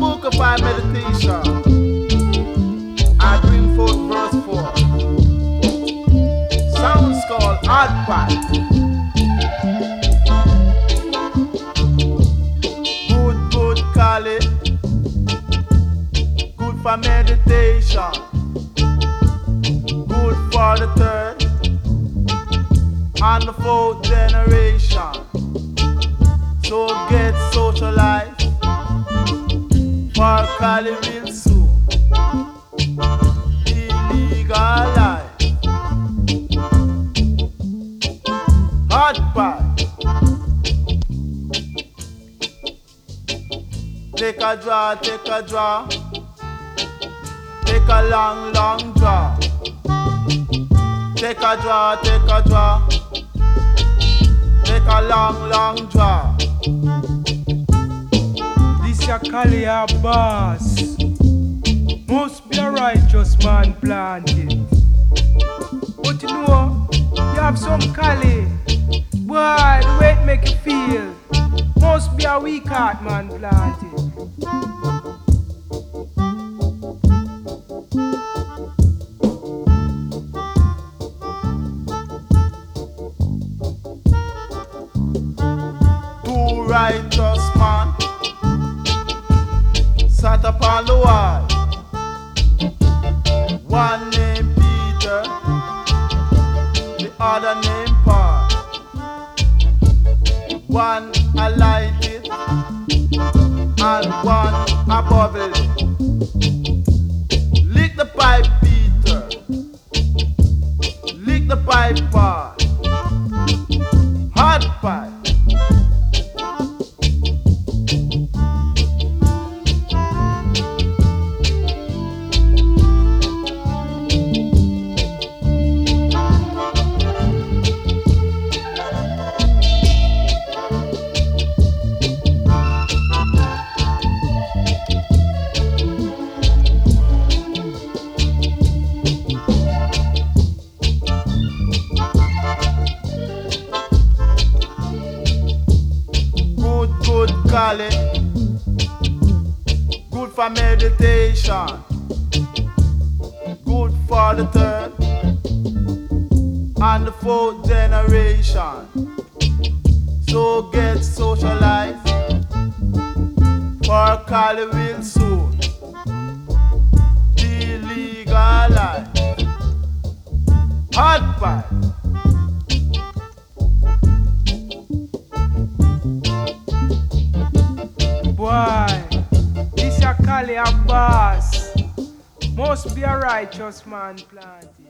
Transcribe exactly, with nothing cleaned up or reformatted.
book of my meditation, I bring forth verse four. Sounds called Hard Pipe. Good, good, call it. Good for meditation. Good for the third and the fourth generation. So get socialized. For Cali real soon. Illegalize. Hard pipe. Take a draw, take a draw. Take a long, long draw. Take a draw, take a draw. Take a long, long draw. Ya Cali a boss. Must be a righteous man planted. But you know, you have some Cali. Boy, the way it make you feel. Must be a weak heart man planted. Two righteous man sat upon the wall. One named Peter, the other named Paul. One a lighted and one a bubbly. Lick the pipe, Peter. Lick the pipe, Paul. Hard pipe. Cali, good for meditation, good for the third and the fourth generation. So get socialized, for Cali will soon be legalized. Hard pipe. Boy, this ya Cali a boss. Must be a righteous man planted.